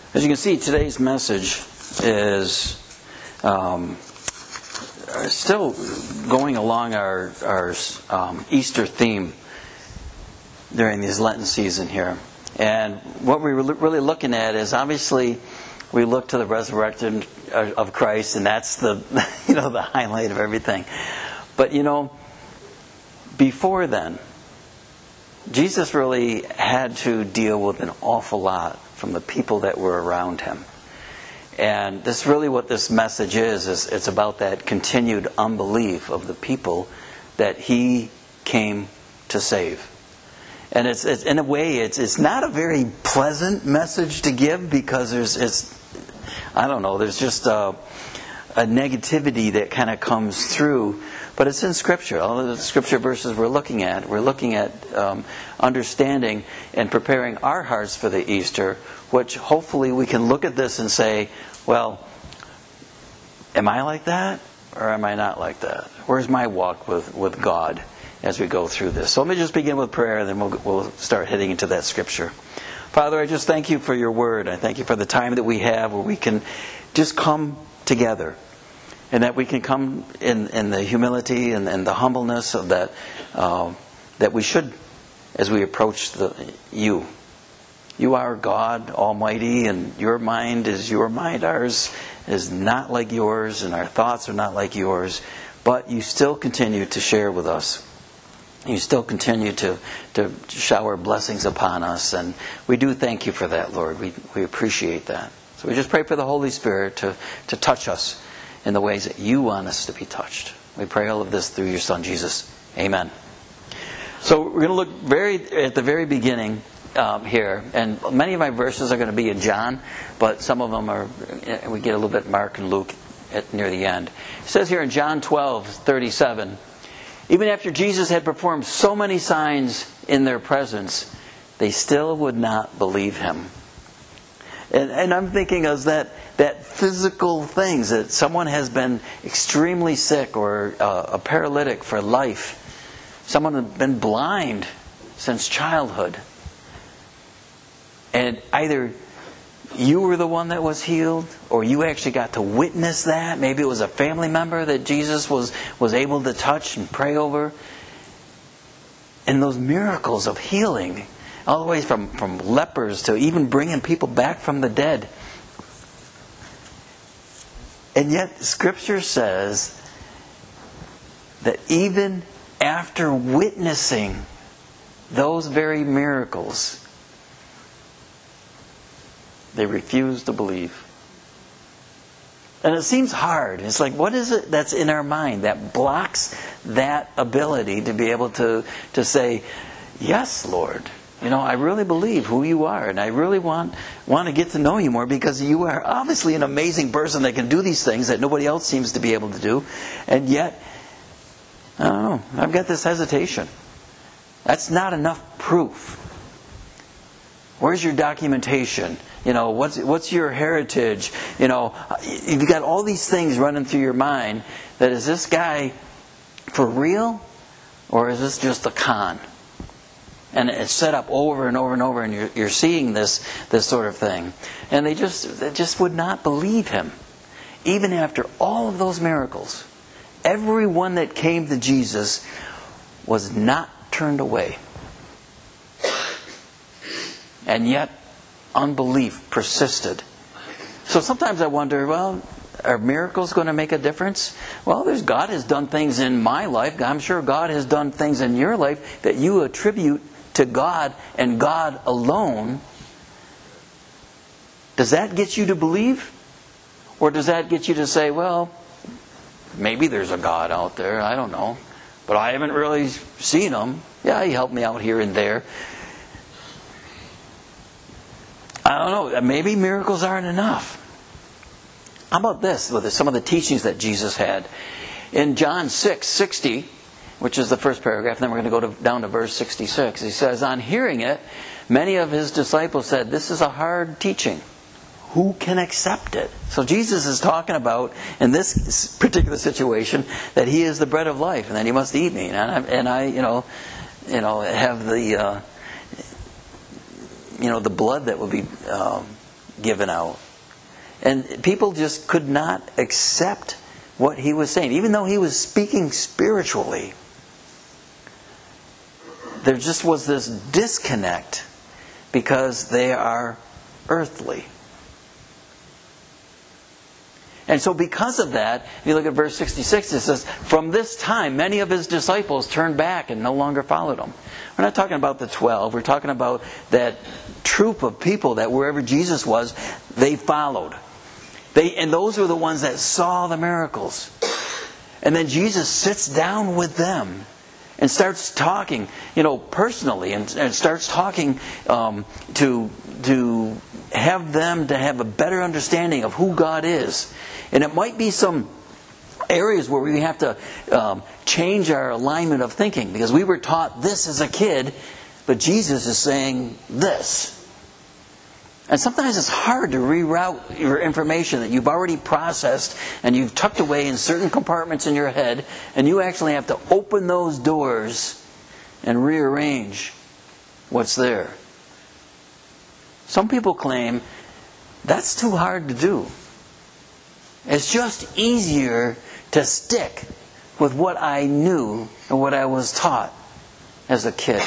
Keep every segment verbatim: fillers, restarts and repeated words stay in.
As you can see, today's message is um, still going along our, our um, Easter theme during this Lenten season here. And what we're really looking at is, obviously, we look to the resurrection of Christ, and that's the you know the highlight of everything. But you know, before then, Jesus really had to deal with an awful lot from the people that were around him. And this is really what this message is, is it's about that continued unbelief of the people that he came to save. And it's, it's in a way, it's it's not a very pleasant message to give, because there's, it's, I don't know, there's just a, a negativity that kind of comes through. But it's in Scripture. All of the Scripture verses we're looking at, we're looking at um, understanding and preparing our hearts for the Easter, which hopefully we can look at this and say, well, am I like that or am I not like that? Where's my walk with, with God as we go through this? So let me just begin with prayer, and then we'll, we'll start heading into that Scripture. Father, I just thank you for your word. I thank you for the time that we have where we can just come together. And that we can come in, in the humility and, and the humbleness of that uh, that we should as we approach the, you. You are God Almighty, and your mind is your mind. Ours is not like yours, and our thoughts are not like yours. But you still continue to share with us. You still continue to, to shower blessings upon us. And we do thank you for that, Lord. We, we appreciate that. So we just pray for the Holy Spirit to, to touch us in the ways that you want us to be touched. We pray all of this through your Son, Jesus. Amen. So we're going to look very at the very beginning um, here. And many of my verses are going to be in John, but some of them are, we get a little bit Mark and Luke at near the end. It says here in John twelve thirty-seven, even after Jesus had performed so many signs in their presence, they still would not believe him. And, and I'm thinking of that that physical things, that someone has been extremely sick or uh, a paralytic for life. Someone has been blind since childhood. And either you were the one that was healed, or you actually got to witness that. Maybe it was a family member that Jesus was, was able to touch and pray over. And those miracles of healing, all the way from, from lepers to even bringing people back from the dead. And yet Scripture says that even after witnessing those very miracles, they refuse to believe. And it seems hard. It's like, what is it that's in our mind that blocks that ability to be able to, to say, yes, Lord. You know, I really believe who you are, and I really want want to get to know you more, because you are obviously an amazing person that can do these things that nobody else seems to be able to do. And yet, I don't know, I've got this hesitation. That's not enough proof. Where's your documentation? You know, what's what's your heritage? You know, you've got all these things running through your mind. That is this guy for real, or is this just a con? And it's set up over and over and over, and you're, you're seeing this this sort of thing. And they just they just would not believe him. Even after all of those miracles, everyone that came to Jesus was not turned away. And yet, unbelief persisted. So sometimes I wonder, well, are miracles going to make a difference? Well, there's God has done things in my life. I'm sure God has done things in your life that you attribute to God and God alone. Does that get you to believe? Or does that get you to say, well, maybe there's a God out there, I don't know, but I haven't really seen him. Yeah, he helped me out here and there. I don't know, maybe miracles aren't enough. How about this, with some of the teachings that Jesus had? In John six sixty, which is the first paragraph, and then we're going to go to, down to verse sixty-six. He says, on hearing it, many of his disciples said, this is a hard teaching. Who can accept it? So Jesus is talking about, in this particular situation, that he is the bread of life, and that he must eat me. And I, and I you know, you know, have the, uh, you know, the blood that will be um, given out. And people just could not accept what he was saying. Even though he was speaking spiritually, there just was this disconnect because they are earthly. And so because of that, if you look at verse sixty-six, it says, from this time many of his disciples turned back and no longer followed him. We're not talking about the twelve. We're talking about that troop of people that wherever Jesus was, they followed. They, and those were the ones that saw the miracles. And then Jesus sits down with them and starts talking, you know, personally, and, and starts talking um, to to have them to have a better understanding of who God is. And it might be some areas where we have to um, change our alignment of thinking, because we were taught this as a kid, but Jesus is saying this. And sometimes it's hard to reroute your information that you've already processed and you've tucked away in certain compartments in your head, and you actually have to open those doors and rearrange what's there. Some people claim that's too hard to do. It's just easier to stick with what I knew and what I was taught as a kid.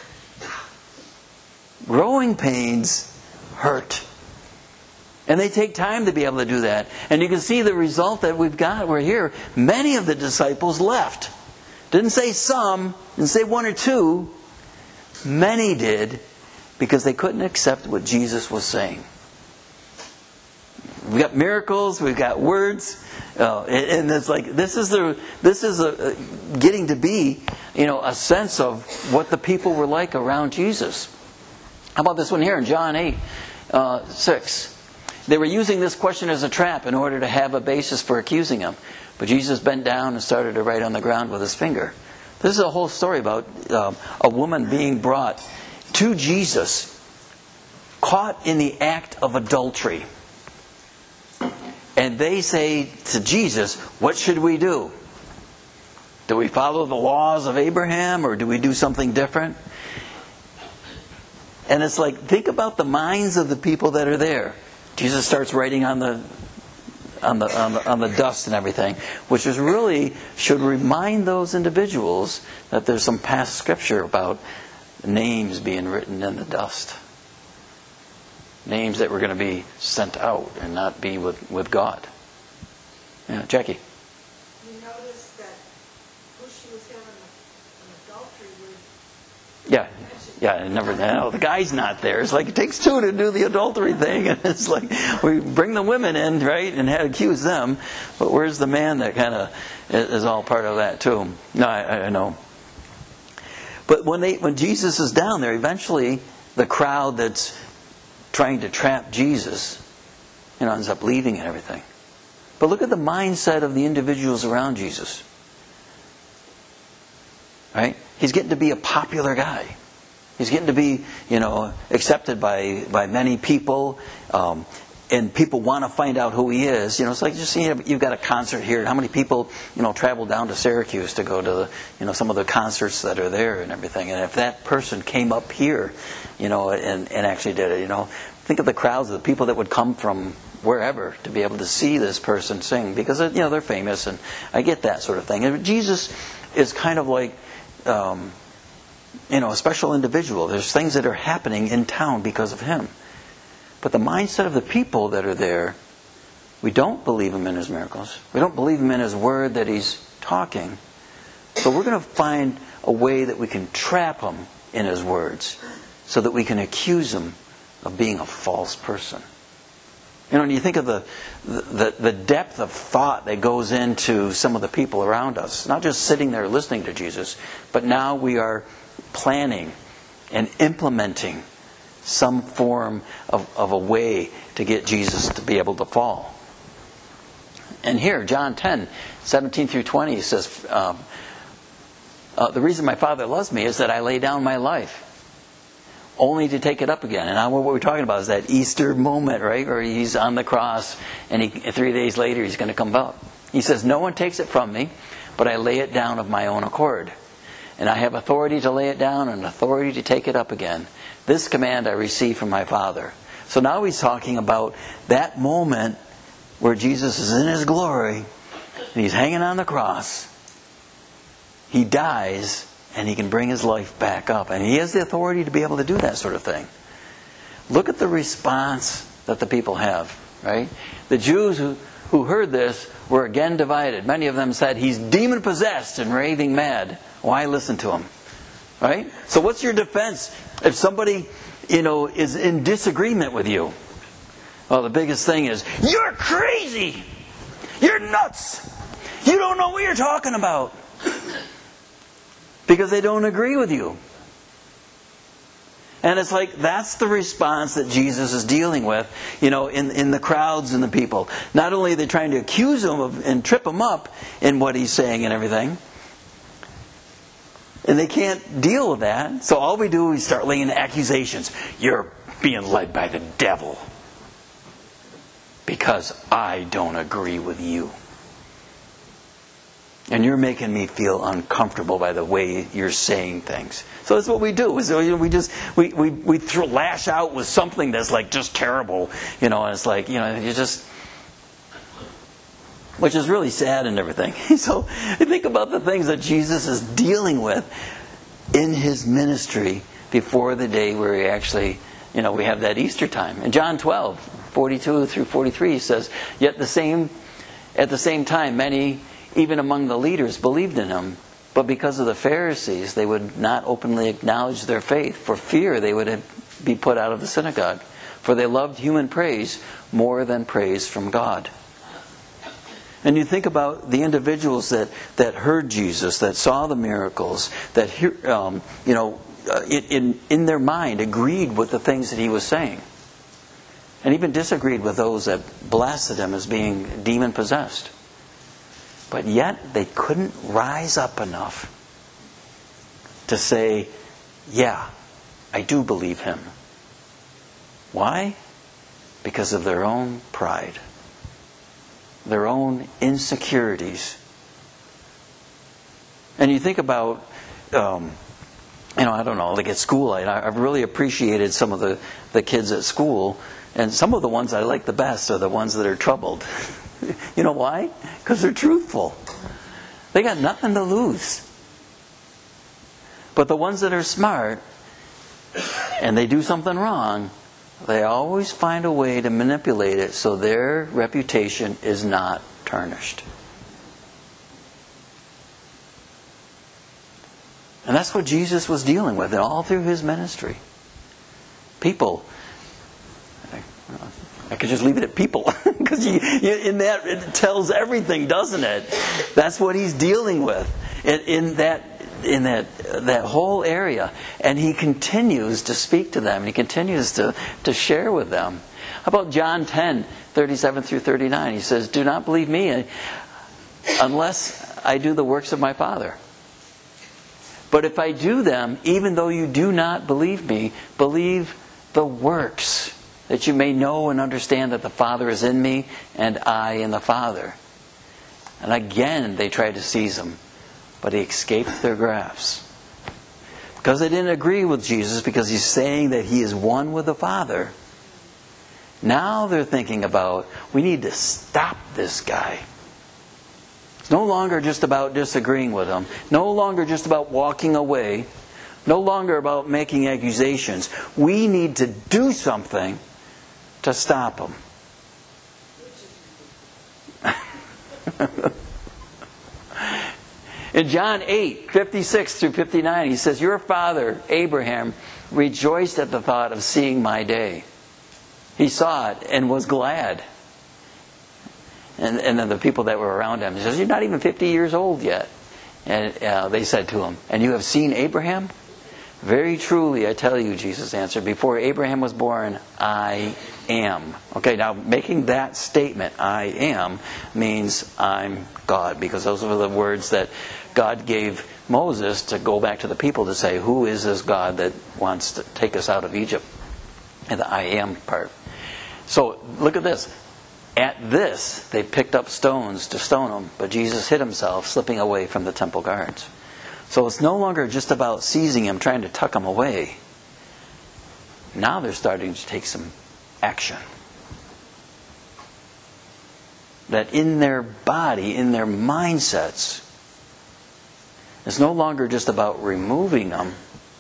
Growing pains hurt. And they take time to be able to do that. And you can see the result that we've got. We're here. Many of the disciples left. Didn't say some, didn't say one or two. Many did, because they couldn't accept what Jesus was saying. We've got miracles, we've got words, uh, and it's like this is the this is a, getting to be, you know, a sense of what the people were like around Jesus. How about this one here in John eight uh, six? They were using this question as a trap in order to have a basis for accusing him. But Jesus bent down and started to write on the ground with his finger. This is a whole story about um, a woman being brought to Jesus, caught in the act of adultery. And they say to Jesus, what should we do? Do we follow the laws of Abraham, or do we do something different? And it's like, think about the minds of the people that are there. Jesus starts writing on the on the on the, on the dust and everything, which is really should remind those individuals that there's some past scripture about names being written in the dust. Names that were going to be sent out and not be with, with God. Yeah, Jackie. You notice that who she was having an adultery with. Yeah, yeah. Never. No, the guy's not there. It's like it takes two to do the adultery thing, and it's like we bring the women in, right, and have, accuse them. But where's the man that kind of is all part of that too? No, I, I know. But when they when Jesus is down there, eventually the crowd that's trying to trap Jesus, you know, ends up leaving and everything. But look at the mindset of the individuals around Jesus. Right? He's getting to be a popular guy. He's getting to be, you know, accepted by, by many people. Um, and people want to find out who he is. You know, it's like just see, you've got a concert here. How many people, you know, travel down to Syracuse to go to the, you know, some of the concerts that are there and everything. And if that person came up here, you know, and, and actually did it, you know, think of the crowds of the people that would come from wherever to be able to see this person sing, because, you know, they're famous, and I get that sort of thing. And Jesus is kind of like, um, you know, a special individual. There's things that are happening in town because of him. But the mindset of the people that are there, we don't believe him in his miracles. We don't believe him in his word that he's talking. So we're going to find a way that we can trap him in his words so that we can accuse him of being a false person. You know, when you think of the, the, the depth of thought that goes into some of the people around us, not just sitting there listening to Jesus, but now we are planning and implementing some form of, of a way to get Jesus to be able to fall. And here, John ten, seventeen through twenty, says, um, uh, the reason my Father loves me is that I lay down my life, only to take it up again. And now what we're talking about is that Easter moment, right? Where he's on the cross, and he, three days later he's going to come up. He says, no one takes it from me, but I lay it down of my own accord. And I have authority to lay it down and authority to take it up again. This command I received from my Father. So now he's talking about that moment where Jesus is in his glory, and he's hanging on the cross. He dies, and he can bring his life back up. And he has the authority to be able to do that sort of thing. Look at the response that the people have, right? The Jews who, who heard this were again divided. Many of them said, he's demon-possessed and raving mad. Why listen to him? Right? So what's your defense if somebody, you know, is in disagreement with you? Well, the biggest thing is, you're crazy! You're nuts! You don't know what you're talking about! Because they don't agree with you. And it's like, that's the response that Jesus is dealing with, you know, in, in the crowds and the people. Not only are they trying to accuse him of, and trip him up in what he's saying and everything, and they can't deal with that. So all we do is start laying accusations. You're being led by the devil. Because I don't agree with you. And you're making me feel uncomfortable by the way you're saying things. So that's what we do. Is we just we we we throw, lash out with something that's like just terrible, you know. And it's like, you know, you just, which is really sad and everything. So you think about the things that Jesus is dealing with in his ministry before the day where he actually, you know, we have that Easter time. In John twelve, forty-two through forty-three, he says, "Yet the same, at the same time, many, even among the leaders, believed in him. But because of the Pharisees, they would not openly acknowledge their faith. For fear they would have, be put out of the synagogue. For they loved human praise more than praise from God." And you think about the individuals that, that heard Jesus, that saw the miracles, that hear, um, you know, uh, in in their mind agreed with the things that he was saying, and even disagreed with those that blasted him as being demon possessed. But yet they couldn't rise up enough to say, "Yeah, I do believe him." Why? Because of their own pride. Their own insecurities. And you think about, um, you know, I don't know, like at school, I, I've really appreciated some of the, the kids at school, and some of the ones I like the best are the ones that are troubled. You know why? Because they're truthful. They got nothing to lose. But the ones that are smart, and they do something wrong, they always find a way to manipulate it so their reputation is not tarnished. And that's what Jesus was dealing with all through his ministry. People. I could just leave it at people. Because you, you, in that, it tells everything, doesn't it? That's what he's dealing with in, in that in that that whole area. And he continues to speak to them. He continues to, to share with them. How about John ten, thirty-seven through thirty-nine? He says, "Do not believe me unless I do the works of my Father. But if I do them, even though you do not believe me, believe the works, that you may know and understand that the Father is in me and I in the Father." And again they tried to seize him, but he escaped their grasp. Because they didn't agree with Jesus, because he's saying that he is one with the Father. Now they're thinking about, we need to stop this guy. It's no longer just about disagreeing with him. No longer just about walking away. No longer about making accusations. We need to do something to stop him. In John eight, fifty-six through fifty-nine, he says, "Your father, Abraham, rejoiced at the thought of seeing my day. He saw it and was glad." And, and then the people that were around him, he says, "You're not even fifty years old yet." And uh, they said to him, "And you have seen Abraham?" "Very truly, I tell you," Jesus answered, "before Abraham was born, I am." Okay, now making that statement, "I am," means I'm God. Because those were the words that God gave Moses to go back to the people to say, who is this God that wants to take us out of Egypt? And the "I am" part. So look at this. At this, they picked up stones to stone him, but Jesus hid himself, slipping away from the temple guards. So it's no longer just about seizing him, trying to tuck him away. Now they're starting to take some action. That in their body, in their mindsets, it's no longer just about removing them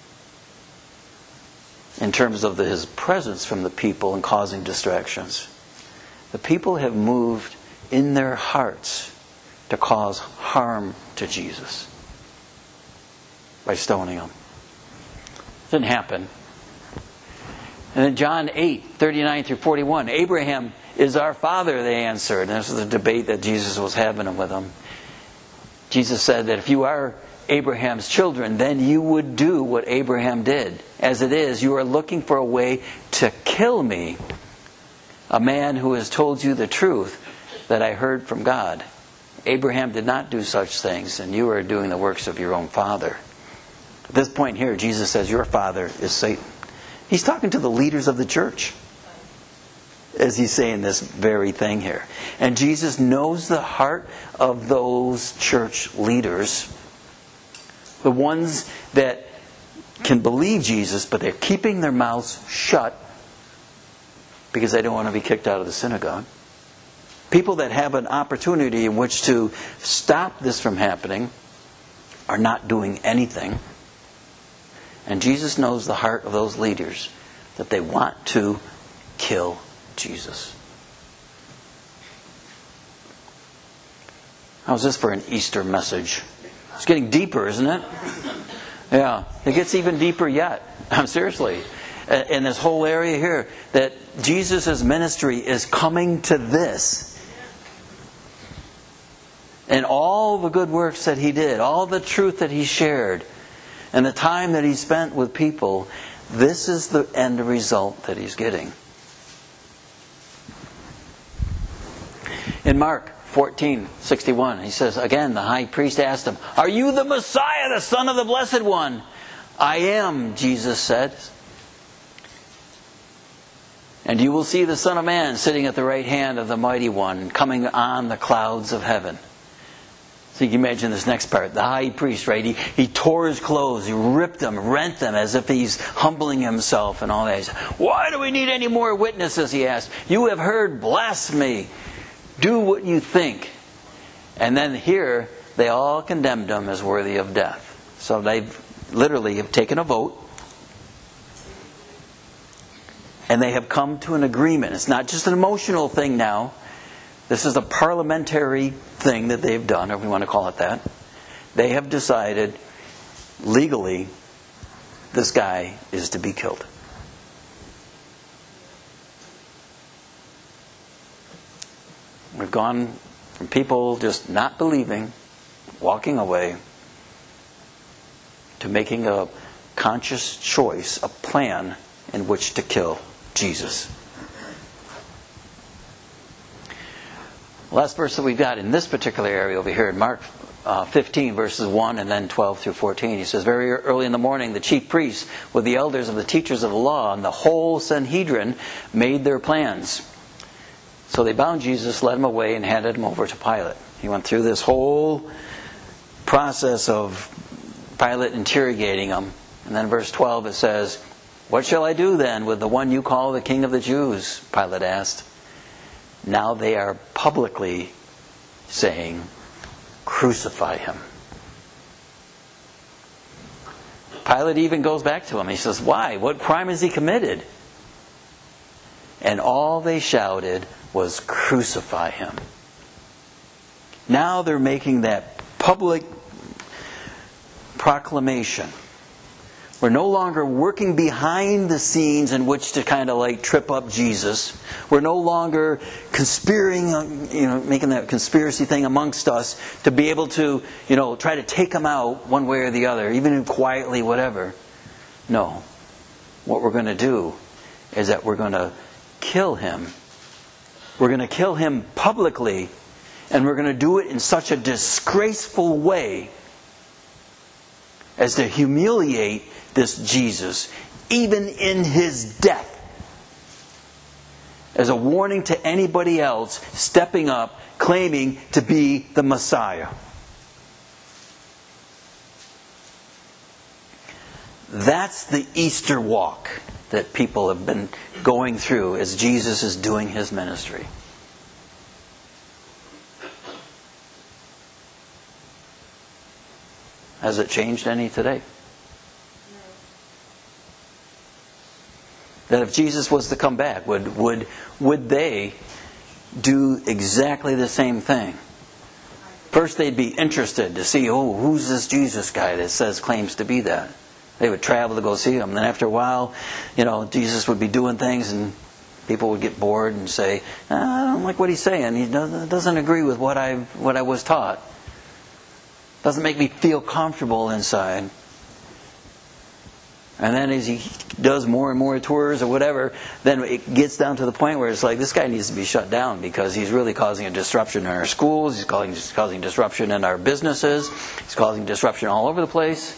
in terms of the, his presence from the people and causing distractions. The people have moved in their hearts to cause harm to Jesus by stoning him. Didn't happen. And then John eight, thirty-nine through forty-one, Abraham is our father, they answered. And this was the debate that Jesus was having with them. Jesus said that if you are Abraham's children, then you would do what Abraham did. As it is, you are looking for a way to kill me, a man who has told you the truth that I heard from God. Abraham did not do such things, and you are doing the works of your own father. At this point here, Jesus says, your father is Satan. He's talking to the leaders of the church as he's saying this very thing here. And Jesus knows the heart of those church leaders. The ones that can believe Jesus, but they're keeping their mouths shut because they don't want to be kicked out of the synagogue. People that have an opportunity in which to stop this from happening are not doing anything. And Jesus knows the heart of those leaders, that they want to kill Jesus. How's this for an Easter message? It's getting deeper, isn't it? Yeah, it gets even deeper yet. I'm seriously. In this whole area here, that Jesus' ministry is coming to this. And all the good works that He did, all the truth that He shared, and the time that He spent with people, this is the end result that He's getting. In Mark fourteen sixty-one, He says, again, the high priest asked Him, are you the Messiah, the Son of the Blessed One? I am, Jesus said. And you will see the Son of Man sitting at the right hand of the Mighty One, coming on the clouds of heaven. So you can imagine this next part. The high priest, right? He, he tore his clothes. He ripped them, rent them as if he's humbling himself and all that. He said, why do we need any more witnesses? He asked. You have heard blasphemy. Do what you think. And then here, they all condemned him as worthy of death. So they literally have taken a vote. And they have come to an agreement. It's not just an emotional thing now. This is a parliamentary thing that they've done, if we want to call it that. They have decided, legally, this guy is to be killed. We've gone from people just not believing, walking away, to making a conscious choice, a plan in which to kill Jesus. Last verse that we've got in this particular area over here in Mark uh, fifteen, verses one and then twelve through fourteen. He says, very early in the morning, the chief priests with the elders of the teachers of the law and the whole Sanhedrin made their plans. So they bound Jesus, led him away, and handed him over to Pilate. He went through this whole process of Pilate interrogating him. And then verse twelve it says, what shall I do then with the one you call the King of the Jews? Pilate asked. Now they are publicly saying, crucify him. Pilate even goes back to him. He says, why? What crime has he committed? And all they shouted was, crucify him. Now they're making that public proclamation. We're no longer working behind the scenes in which to kind of like trip up Jesus. We're no longer conspiring, you know, making that conspiracy thing amongst us to be able to, you know, try to take him out one way or the other, even quietly, whatever. No. What we're going to do is that we're going to kill him. We're going to kill him publicly, and we're going to do it in such a disgraceful way as to humiliate this Jesus, even in his death, as a warning to anybody else stepping up, claiming to be the Messiah. That's the Easter walk. that people have been going through as Jesus is doing his ministry. Has it changed any today? That if Jesus was to come back, would would would they do exactly the same thing? First, they'd be interested to see, oh, who's this Jesus guy that says claims to be that? They would travel to go see him. Then after a while, you know, Jesus would be doing things and people would get bored and say, I don't like what he's saying. He doesn't, doesn't agree with what I what I was taught. Doesn't make me feel comfortable inside. And then as he does more and more tours or whatever, then it gets down to the point where it's like, this guy needs to be shut down because he's really causing a disruption in our schools, he's causing, causing disruption in our businesses, he's causing disruption all over the place.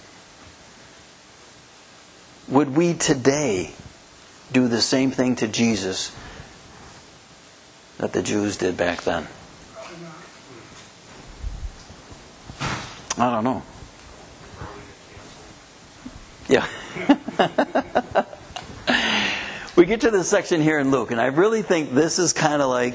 Would we today do the same thing to Jesus that the Jews did back then? I don't know. Yeah. We get to this section here in Luke, and I really think this is kind of like,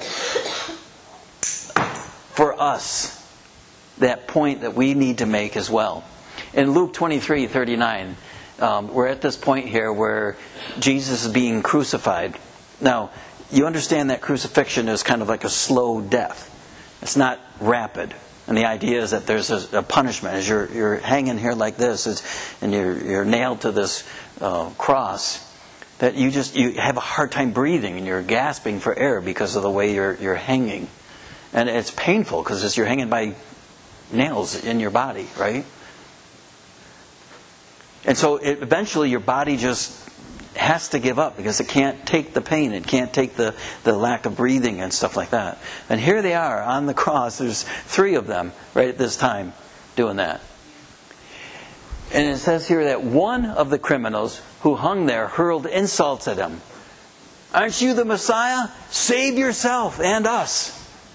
for us, that point that we need to make as well. In Luke twenty-three thirty-nine, um, we're at this point here where Jesus is being crucified. Now, you understand that crucifixion is kind of like a slow death. It's not rapid. And the idea is that there's a, a punishment. As you're, you're hanging here like this, it's, and you're, you're nailed to this uh, cross, that you just you have a hard time breathing and you're gasping for air because of the way you're you're hanging, and it's painful because you're hanging by nails in your body, right? And so it, eventually your body just has to give up because it can't take the pain, it can't take the, the lack of breathing and stuff like that. And here they are on the cross. There's three of them right at this time doing that. And it says here that one of the criminals who hung there hurled insults at him. Aren't you the Messiah? Save yourself and us.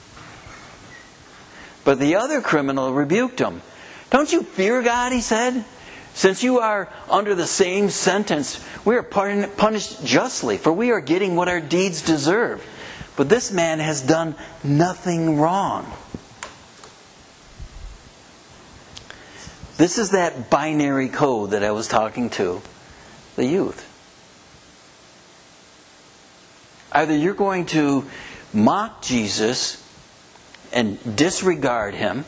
But the other criminal rebuked him. Don't you fear God, he said. Since you are under the same sentence, we are punished justly, for we are getting what our deeds deserve. But this man has done nothing wrong. This is that binary code that I was talking to the youth. Either you're going to mock Jesus and disregard him,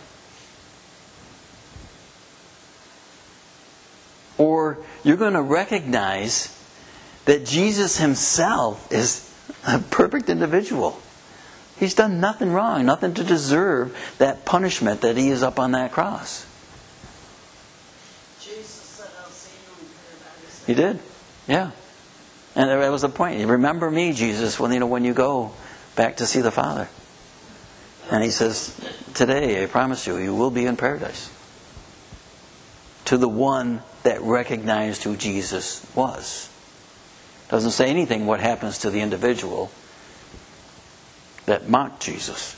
or you're going to recognize that Jesus himself is a perfect individual. He's done nothing wrong, nothing to deserve that punishment that he is up on that cross. Jesus said, I'll see you in paradise. He did, yeah. And that was the point. Remember me, Jesus, when you know when you go back to see the Father. And he says, today, I promise you, you will be in paradise. To the one that recognized who Jesus was. Doesn't say anything what happens to the individual that mocked Jesus.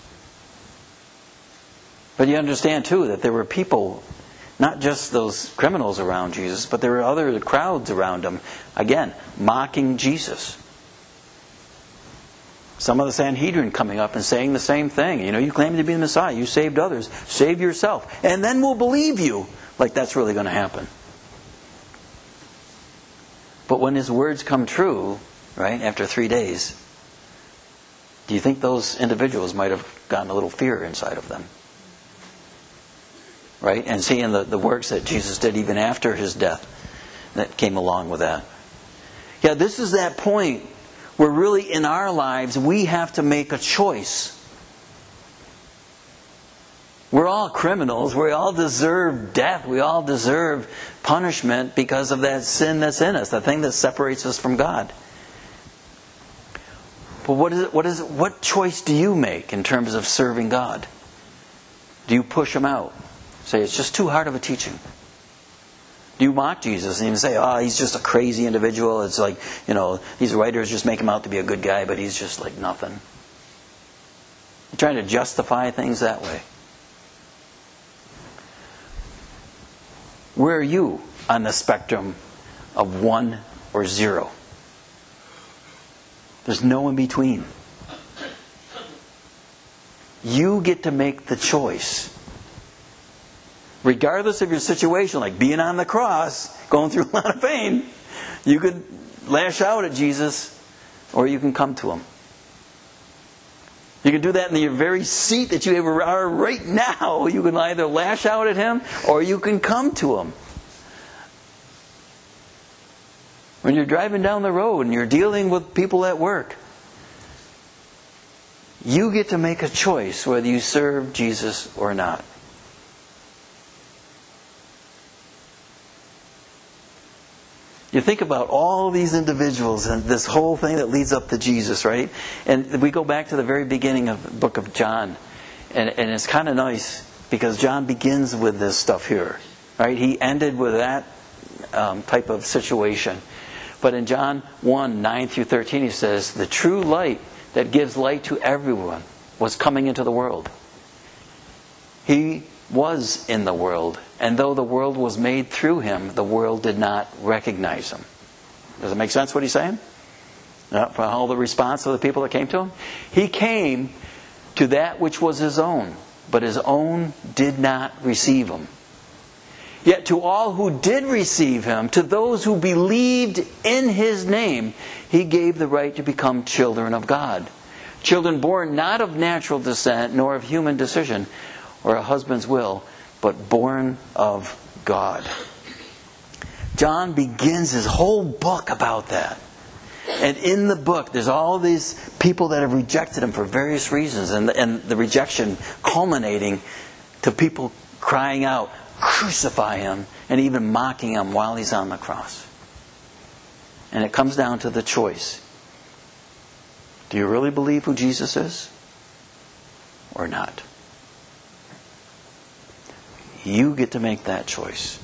But you understand too that there were people, not just those criminals around Jesus, but there were other crowds around him, again, mocking Jesus. Some of the Sanhedrin coming up and saying the same thing. You know, you claim to be the Messiah, you saved others, save yourself, and then we'll believe you. Like that's really going to happen. But when his words come true, right, after three days, do you think those individuals might have gotten a little fear inside of them? Right? And seeing the, the works that Jesus did even after his death that came along with that. Yeah, this is that point where really in our lives we have to make a choice. We're all criminals. We all deserve death. We all deserve punishment because of that sin that's in us, the thing that separates us from God. But what is it, what is it, what choice do you make in terms of serving God? Do you push him out? Say, it's just too hard of a teaching. Do you mock Jesus and you say, oh, he's just a crazy individual. It's like, you know, these writers just make him out to be a good guy, but he's just like nothing. You're trying to justify things that way. Where are you on the spectrum of one or zero? There's no in between. You get to make the choice. Regardless of your situation, like being on the cross, going through a lot of pain, you could lash out at Jesus, or you can come to Him. You can do that in your very seat that you are right now. You can either lash out at Him, or you can come to Him. When you're driving down the road and you're dealing with people at work, you get to make a choice whether you serve Jesus or not. You think about all these individuals and this whole thing that leads up to Jesus, right? And we go back to the very beginning of the book of John. And, and it's kind of nice because John begins with this stuff here, right? He ended with that um, type of situation. But in John one, nine through thirteen, he says, the true light that gives light to everyone was coming into the world. He was in the world, and though the world was made through Him, the world did not recognize Him. Does it make sense what he's saying? Uh, for all the response of the people that came to Him? He came to that which was His own, but His own did not receive Him. Yet to all who did receive Him, to those who believed in His name, He gave the right to become children of God. Children born not of natural descent, nor of human decision, or a husband's will, but born of God. John begins his whole book about that. And in the book, there's all these people that have rejected Him for various reasons, and the, and the rejection culminating to people crying out, crucify Him, and even mocking Him while He's on the cross. And it comes down to the choice. Do you really believe who Jesus is? Or not? You get to make that choice.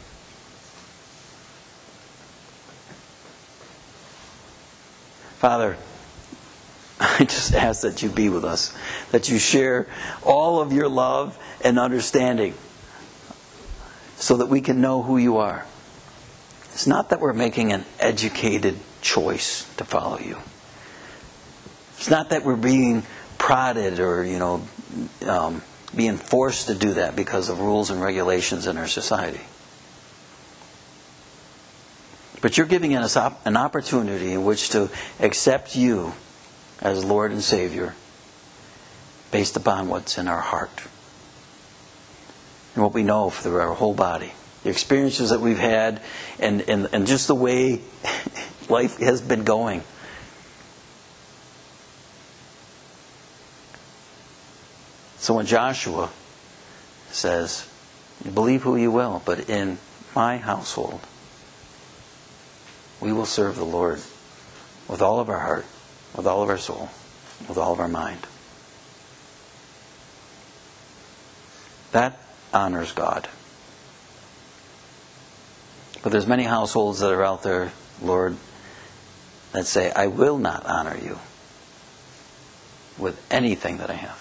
Father, I just ask that You be with us, that You share all of Your love and understanding so that we can know who You are. It's not that we're making an educated choice to follow You. It's not that we're being prodded or, you know, um, being forced to do that because of rules and regulations in our society. But You're giving us op- an opportunity in which to accept You as Lord and Savior based upon what's in our heart and what we know through our whole body. The experiences that we've had and, and, and just the way life has been going. So when Joshua says, "You believe who you will, but in my household, we will serve the Lord with all of our heart, with all of our soul, with all of our mind." That honors God. But there's many households that are out there, Lord, that say, "I will not honor You with anything that I have."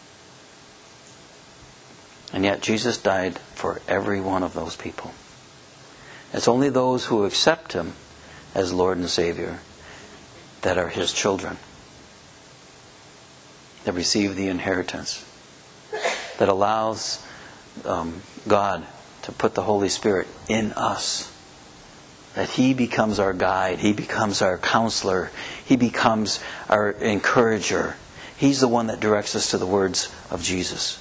And yet Jesus died for every one of those people. It's only those who accept Him as Lord and Savior that are His children, that receive the inheritance, that allows um, God to put the Holy Spirit in us, that He becomes our guide, He becomes our counselor, He becomes our encourager. He's the one that directs us to the words of Jesus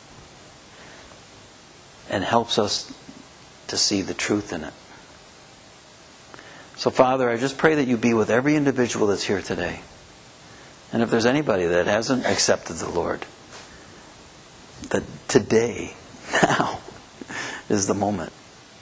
and helps us to see the truth in it. So, Father, I just pray that You be with every individual that's here today. And if there's anybody that hasn't accepted the Lord, that today, now, is the moment.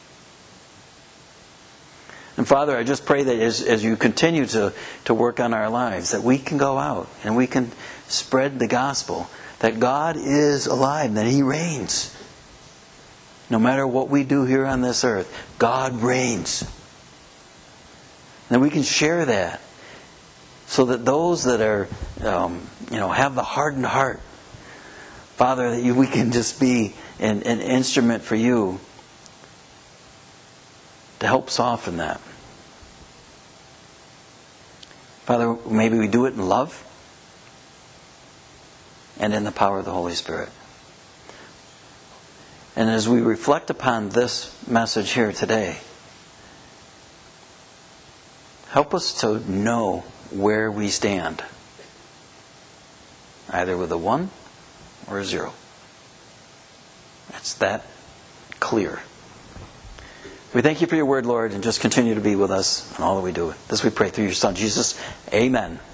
And Father, I just pray that as, as You continue to, to work on our lives, that we can go out and we can spread the gospel, that God is alive, that He reigns. No matter what we do here on this earth, God reigns. And we can share that so that those that are, um, you know, have the hardened heart, Father, that you, we can just be an, an instrument for You to help soften that. Father, maybe we do it in love and in the power of the Holy Spirit. And as we reflect upon this message here today, help us to know where we stand, either with a one or a zero. It's that clear. We thank you for your word, Lord, and just continue to be with us in all that we do. This we pray through your Son, Jesus. Amen.